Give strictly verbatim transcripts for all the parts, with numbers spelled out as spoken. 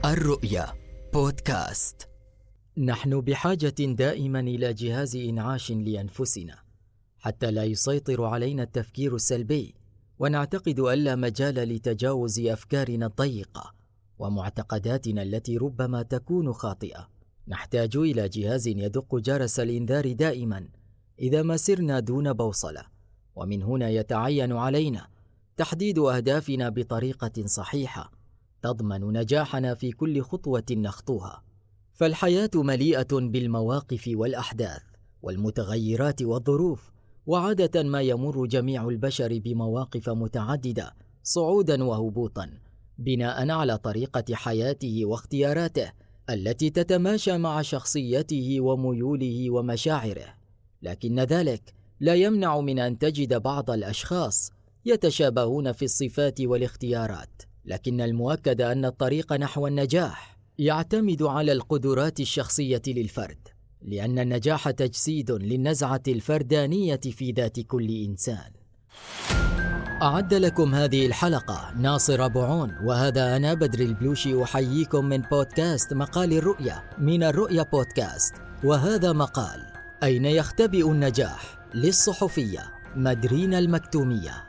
الرؤيا بودكاست. نحن بحاجة دائما إلى جهاز إنعاش لأنفسنا حتى لا يسيطر علينا التفكير السلبي، ونعتقد أن لا مجال لتجاوز أفكارنا الضيقة ومعتقداتنا التي ربما تكون خاطئة. نحتاج إلى جهاز يدق جرس الإنذار دائما إذا ما سرنا دون بوصلة، ومن هنا يتعين علينا تحديد أهدافنا بطريقة صحيحة تضمن نجاحنا في كل خطوة نخطوها. فالحياة مليئة بالمواقف والأحداث والمتغيرات والظروف، وعادة ما يمر جميع البشر بمواقف متعددة صعودا وهبوطا بناء على طريقة حياته واختياراته التي تتماشى مع شخصيته وميوله ومشاعره. لكن ذلك لا يمنع من أن تجد بعض الأشخاص يتشابهون في الصفات والاختيارات، لكن المؤكد أن الطريق نحو النجاح يعتمد على القدرات الشخصية للفرد، لأن النجاح تجسيد للنزعة الفردانية في ذات كل إنسان. أعد لكم هذه الحلقة ناصر بوعون، وهذا أنا بدر البلوشي أحييكم من بودكاست مقال الرؤيا من الرؤيا بودكاست. وهذا مقال: أين يختبئ النجاح؟ للصحفية مدرين المكتومية.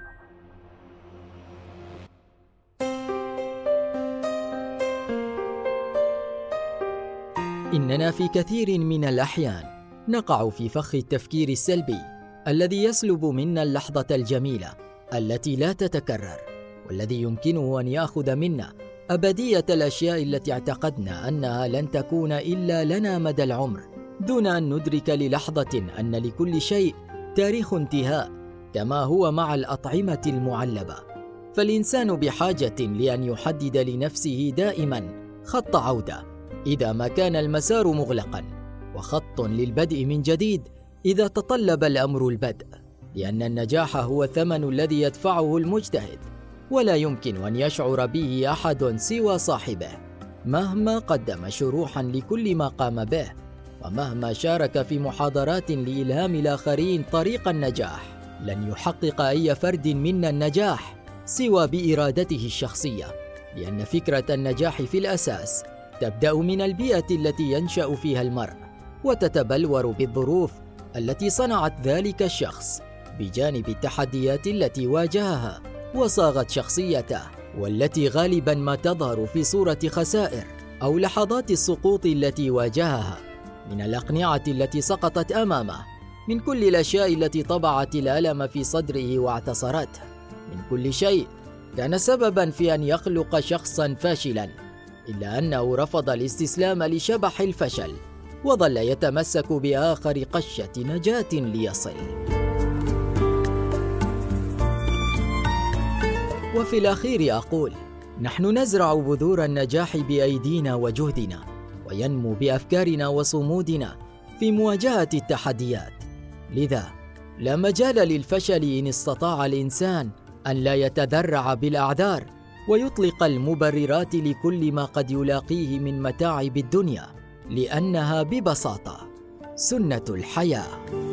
إننا في كثير من الأحيان نقع في فخ التفكير السلبي الذي يسلب منا اللحظة الجميلة التي لا تتكرر، والذي يمكنه أن يأخذ منا أبدية الأشياء التي اعتقدنا أنها لن تكون إلا لنا مدى العمر، دون أن ندرك للحظة أن لكل شيء تاريخ انتهاء، كما هو مع الأطعمة المعلبة. فالإنسان بحاجة لأن يحدد لنفسه دائما خط عودة إذا ما كان المسار مغلقا، وخط للبدء من جديد إذا تطلب الأمر البدء، لأن النجاح هو الثمن الذي يدفعه المجتهد، ولا يمكن أن يشعر به أحد سوى صاحبه، مهما قدم شروحا لكل ما قام به، ومهما شارك في محاضرات لإلهام الآخرين طريق النجاح. لن يحقق أي فرد منا النجاح سوى بإرادته الشخصية، لأن فكرة النجاح في الأساس تبدأ من البيئة التي ينشأ فيها المرء، وتتبلور بالظروف التي صنعت ذلك الشخص، بجانب التحديات التي واجهها وصاغت شخصيته، والتي غالبا ما تظهر في صورة خسائر أو لحظات السقوط التي واجهها، من الأقنعة التي سقطت أمامه، من كل الأشياء التي طبعت الألم في صدره واعتصرته، من كل شيء كان سببا في أن يخلق شخصا فاشلا، إلا أنه رفض الاستسلام لشبح الفشل، وظل يتمسك بآخر قشة نجاة ليصل. وفي الأخير أقول: نحن نزرع بذور النجاح بأيدينا وجهدنا، وينمو بأفكارنا وصمودنا في مواجهة التحديات. لذا لا مجال للفشل إن استطاع الإنسان أن لا يتذرع بالأعذار ويطلق المبررات لكل ما قد يلاقيه من متاعب الدنيا، لأنها ببساطة سنة الحياة.